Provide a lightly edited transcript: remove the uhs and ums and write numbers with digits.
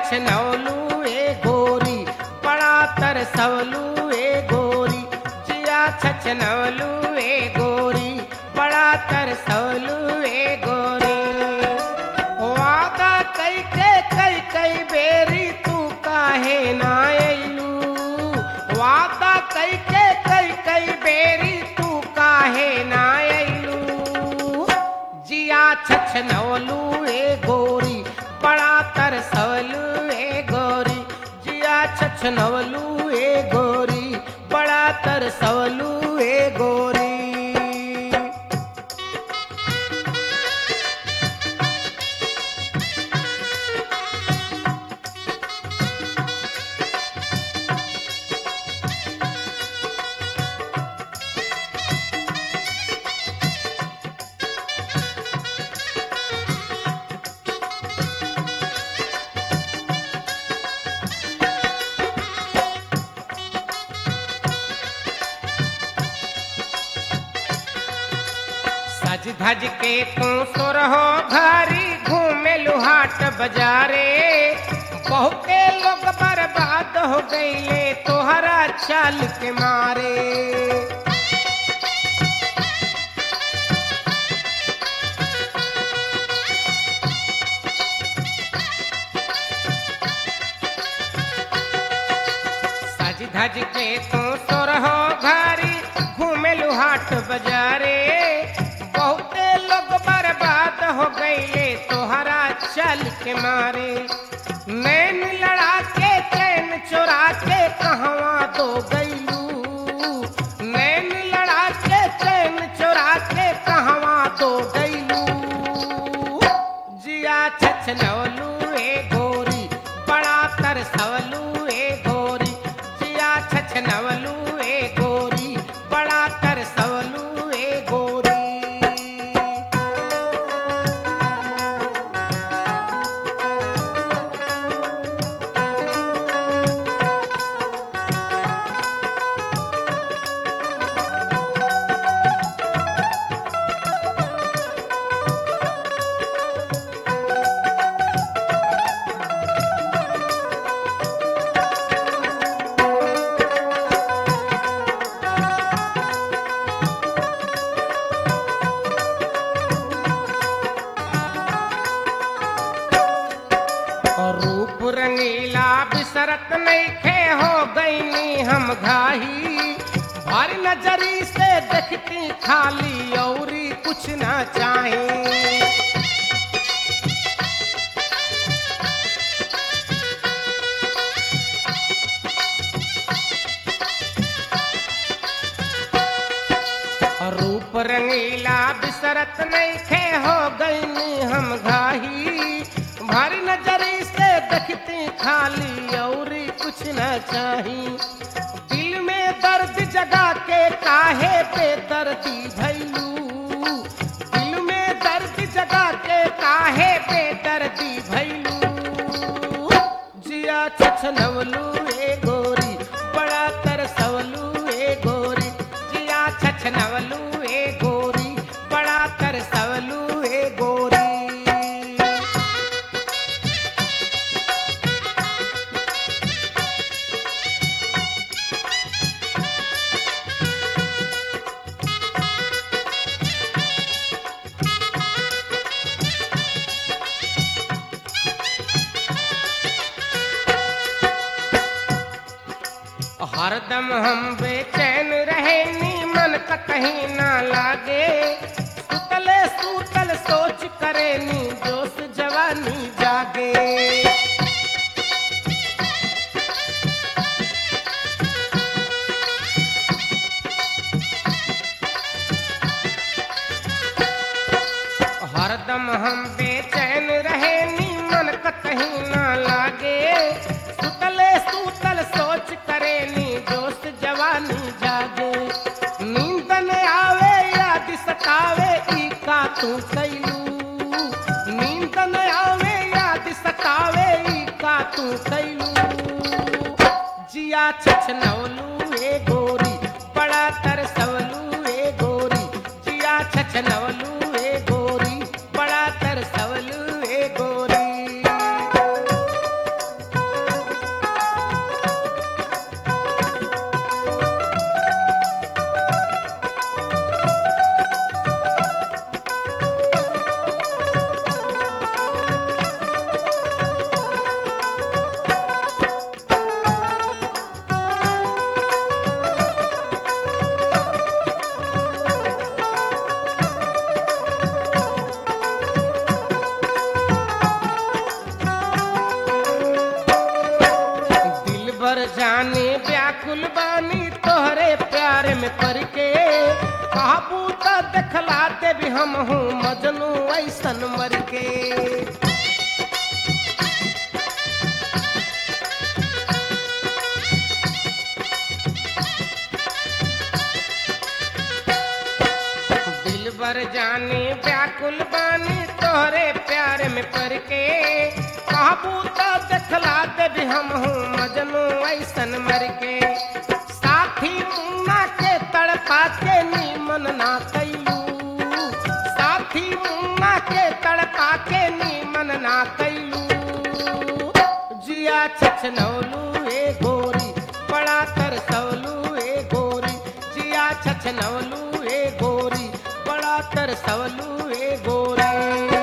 छछनौलू ए गोरी बड़ा तरसवलू ए गोरी जिया छछनौलू ए गोरी बड़ा तरसवलू ए गोरी वादा कई बेरी तू काहे ना अइलू वादा कई बेरी तू काहे ना अइलू जिया छछनौलू ए गोरी बड़ा तरसवलू ए गोरी जिया छछनौलू ए गोरी बड़ा तरसवलू ए गोरी। सज धज के तू सुरहो घरी घूमे लुहाट बजारे बहुते लोग बर्बाद हो गईले तोहरा चाल के मारे सज धज के तू सुरहो घरी घूमे लुहाट बजारे बहुते लोग बर्बाद हो गईले तोहरा चल के मारे नैन लड़ा के चैन चुरा के कहवा दो गईलू नैन लड़ा के चैन चुरा के कहवा दो गईलू जिया छछनौलू ए गोरी बड़ा तरसवलू ए गोरी जिया छछनौलू ए गोरी बड़ा तरसवलू ए गोरी। रूप रंगीला बिसरत नइखे हो गईनी हम घाही भारी नजरी से देखती खाली औरी कुछ ना चाहे रूप रंगीला बिसरत नइखे हो गईनी हम घाही भारी नजरी से देखती खाली और कुछ न चाही दिल में दर्द जगा के काहे बेदर्दी भैलू दिल में दर्द जगा के काहे बेदर्दी भैलू जिया छछनौलू ए गोरी बड़ा तरसवलू ए गोरी जिया छछनौलू ए गोरी बड़ा तरसवलू ए गोरी। हरदम हम बेचैन रहे नी मन का कहीं ना लागे सुतले सूतल सोच करे नी जोश जवानी जागे हरदम हम बेचैन रहे नी मन का कहीं ना लागे सुतले सूतल सोच करे नी जोश जवानी जागे नींद न आवे याद सतावे ई का तू कैलू नींद न आवे याद सतावे ई का तू कैलू जिया छछनौलू ए गोरी बड़ा तरसवलू ए गोरी जिया छछनौलू ए गोरी बड़ा तरसवलू ए गोरी। में पड़ के काबू तो देखलाते भी हम हूँ मजनू ऐसन मर के। दिलबर जानी व्याकुल बानी तोहरे प्यार में पड़ के काबू तो देखलाते भी हम हूँ मजनू ऐसन मर के। साथी मुन्ना के तड़पा के नीमन ना कैलू, साथी मुन्ना के तड़पा के नीमन ना कैलू। जिया छछनौलू ए गोरी बड़ा तरसौलू ए गोरी, जिया छछनौलू ए गोरी बड़ा तरसौलू ए गोरी।